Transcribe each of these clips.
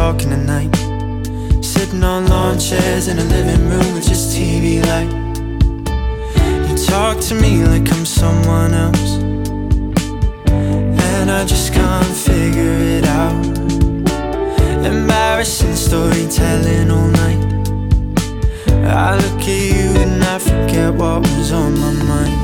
talking at night, sitting on lawn chairs in a living room with just TV light. You talk to me like I'm someone else, and I just can't figure it out. Embarrassing storytelling all night. I look at you and I forget what was on my mind.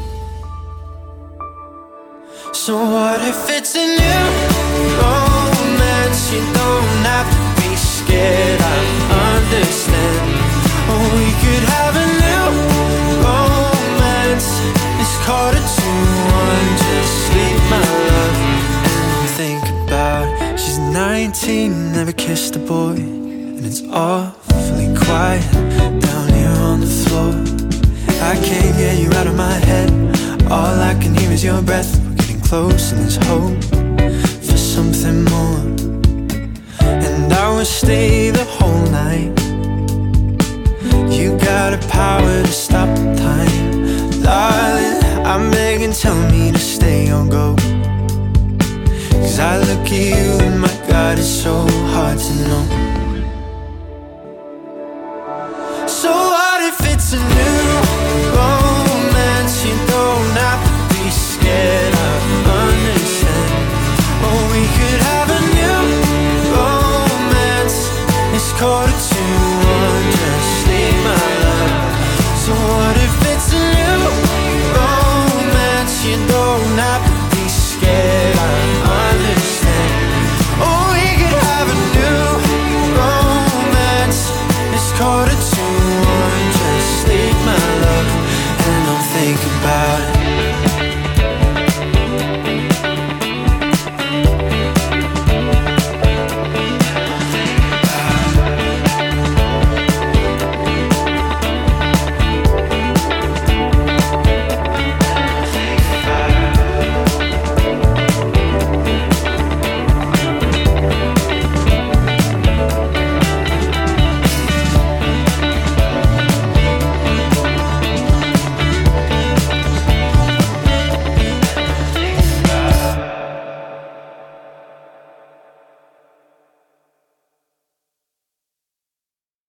So what if it's a new romance? You don't have to be scared, I understand. Or we could have a new romance. It's called a 2-1, just sleep my love and think about it. She's 19, never kissed a boy, and it's awfully quiet down here on the floor. I can't get you out of my head, all I can hear is your breath. We're getting close and there's hope for something more, and I will stay the whole night. You got a power to stop time, darling, I'm begging, tell me to stay or go. Cause I look at you and my God, it's so hard to know.